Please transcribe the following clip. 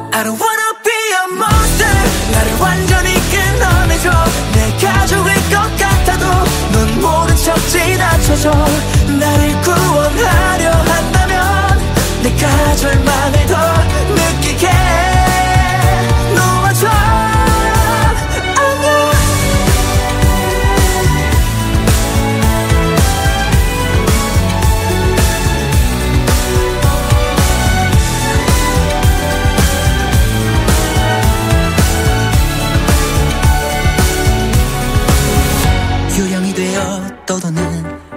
I don't wanna be a monster. 나를 완전히 끊어내줘. 내 가족일 것 같아도 넌 모른 척 지나쳐줘. 나를